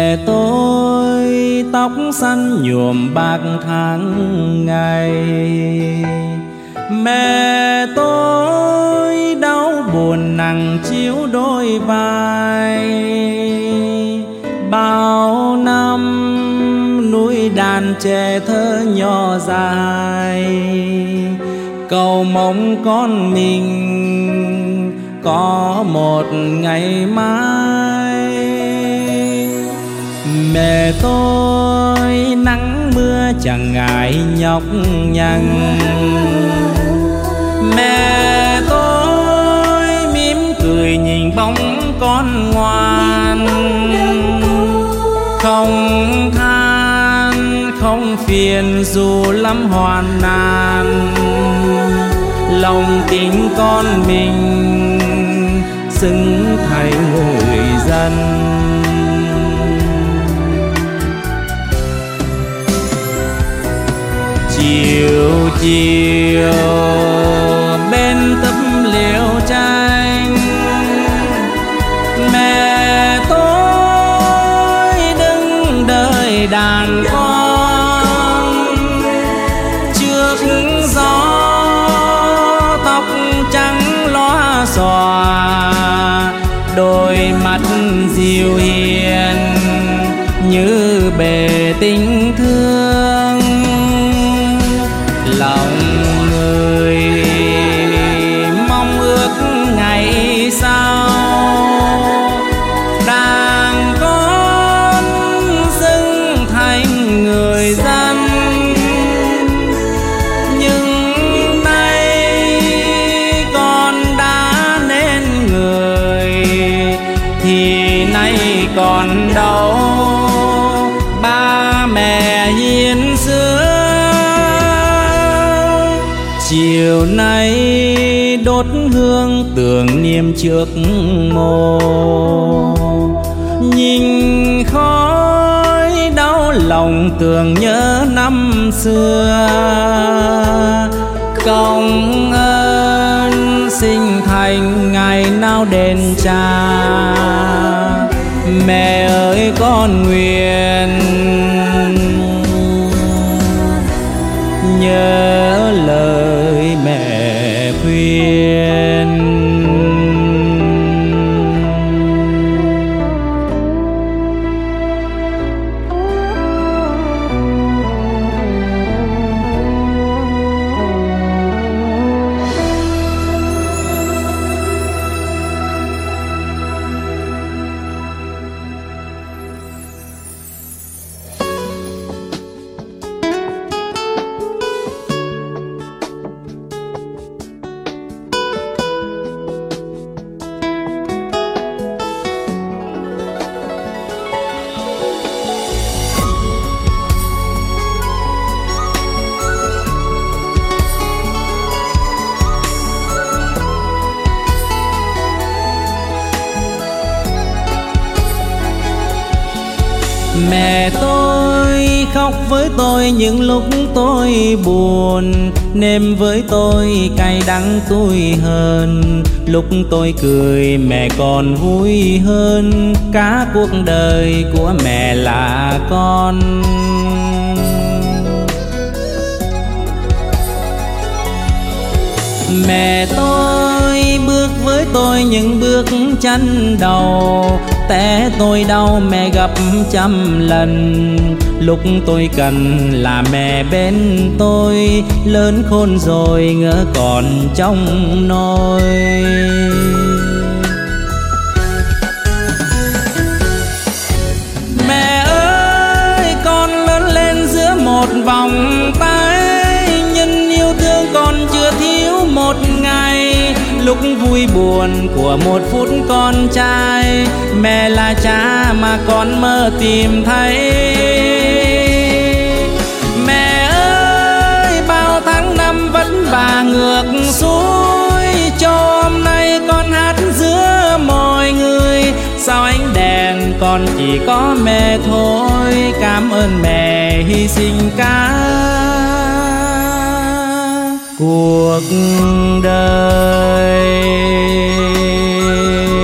Mẹ tôi tóc xanh nhuộm bạc tháng ngày, mẹ tôi đau buồn nặng chiếu đôi vai. Bao năm núi đàn trẻ thơ nhỏ dài, cầu mong con mình có một ngày mai. Mẹ tôi nắng mưa chẳng ngại nhọc nhằn, mẹ tôi mỉm cười nhìn bóng con ngoan. Không than không phiền dù lắm hoạn nạn, lòng tình con mình xứng thành người dân. Chiều chiều bên tấm liễu tranh, mẹ tôi đứng đợi đàn con. Trước gió tóc trắng lóa xòa, đôi mắt dịu hiền như bề tình thương. Lòng người mong ước ngày sau, đàn con xứng thành người dân. Nhưng nay con đã nên người, thì nay còn đâu ba mẹ hiền xưa. Chiều nay đốt hương tưởng niệm trước mồ, nhìn khói đau lòng tưởng nhớ năm xưa. Công ơn sinh thành ngày nào đền trả, mẹ ơi con nguyện nhớ lời mẹ khuyên. Mẹ tôi khóc với tôi những lúc tôi buồn, nếm với tôi cay đắng tủi hơn. Lúc tôi cười mẹ còn vui hơn, cả cuộc đời của mẹ là con. Mẹ tôi bước với tôi những bước chân đầu, té tôi đau mẹ gấp trăm lần. Lúc tôi cần là mẹ bên tôi, lớn khôn rồi ngỡ còn trong nôi. Mẹ ơi con lớn lên giữa một vòng tay, nhân yêu thương con chưa thiếu một ngày. Lúc vui buồn của một phút con trai, mẹ là cha mà con mơ tìm thấy. Mẹ ơi bao tháng năm vất vả ngược xuôi, cho hôm nay con hát giữa mọi người. Sao ánh đèn con chỉ có mẹ thôi, cảm ơn mẹ hy sinh cả cuộc đời.